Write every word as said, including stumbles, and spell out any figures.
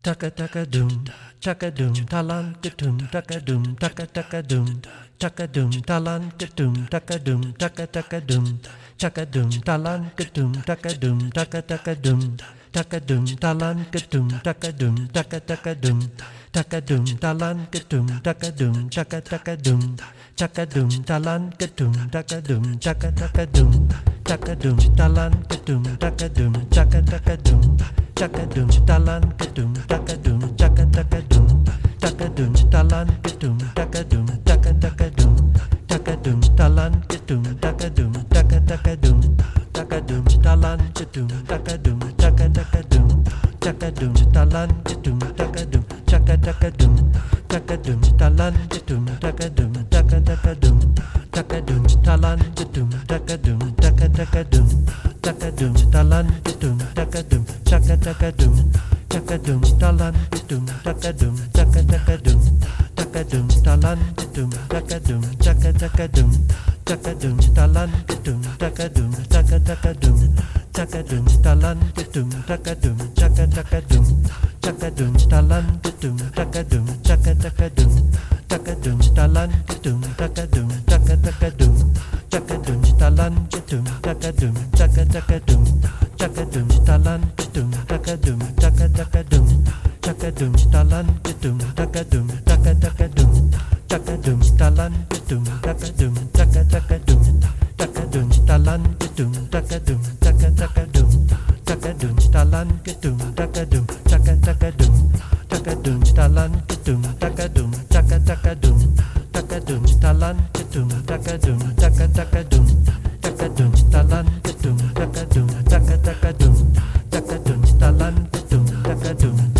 taka taka dum, taka dum talan ketum, taka dum, taka taka dum, taka dum talan ketum, taka dum, taka taka dum, taka dum talan ketum, taka dum, taka taka dum, taka dum talan ketum, taka dum, taka taka dum, taka dum talan ketum, taka dum, taka taka dum, taka dum talan ketum, taka dum, taka taka dum, taka dum talan ketum, taka dum, taka taka dum, taka dum talan ketum, taka dum, taka taka dum, taka dum talan ketum, taka dum, taka taka dum, taka dum talan ketum, taka dum, taka taka dum, taka dum talan ketum, taka dum, taka taka dum, taka dum talan ketum, taka dum, taka taka dum, taka dum talan ketum, taka dum, taka taka dum, taka dum talan ketum, taka dum, taka taka dum, taka dum talan ketum, taka dum, taka taka dum, taka dum talan ketum, taka dum, taka taka dum, taka dum talan ketum, taka dum, taka taka dum, taka dum talan ketum, taka dum, taka taka dum, taka dum talan ketum, taka dum, taka taka dum, taka dum talan ketum, taka dum, taka taka dum, taka dum talan ketum, taka dum, taka taka dum, taka dum talan ketum, taka dum, taka taka dum, taka dum talan ketum, taka dum, taka taka dum, taka dum talan ketum, taka dum, taka taka dum, taka dum talan ketum, taka dum, taka taka dum, taka dum talan ketum, taka dum, taka taka dum, taka dum talan ketum, taka dum, taka taka dum, taka dum talan ketum, taka dum, taka taka dum, taka dum talan ketum, taka dum, taka taka dum, taka dum talan ketum, taka dum, taka taka dum, taka dum talan ketum, taka dum.